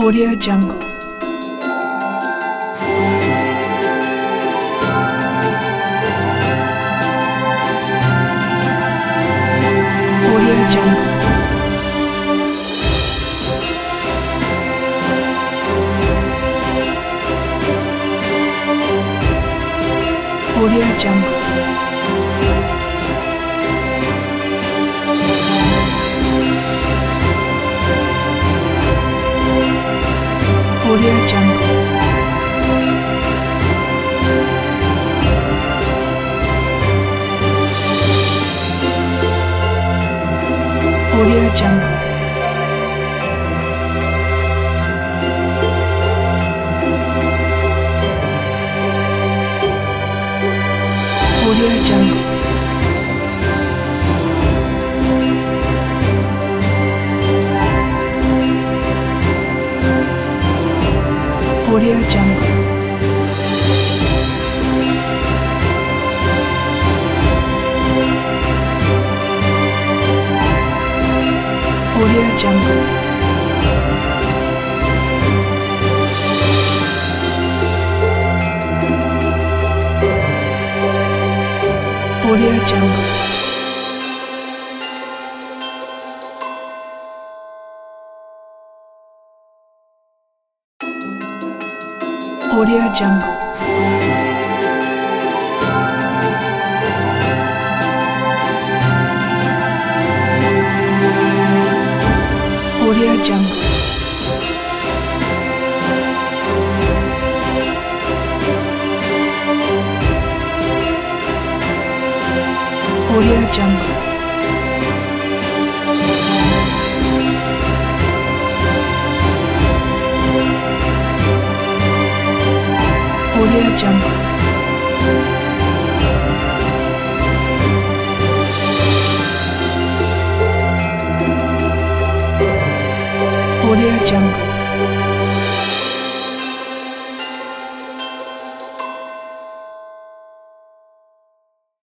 Audio Jungle. Audio Jungle. Audio Jungle. Audio Jungle. Audio Jungle. Audio Jungle. Audio Jungle. Audio Jungle. Audio Jungle. Audio Jungle. Audio Jungle. Audio Jungle. Audio Jungle. Audio Jungle.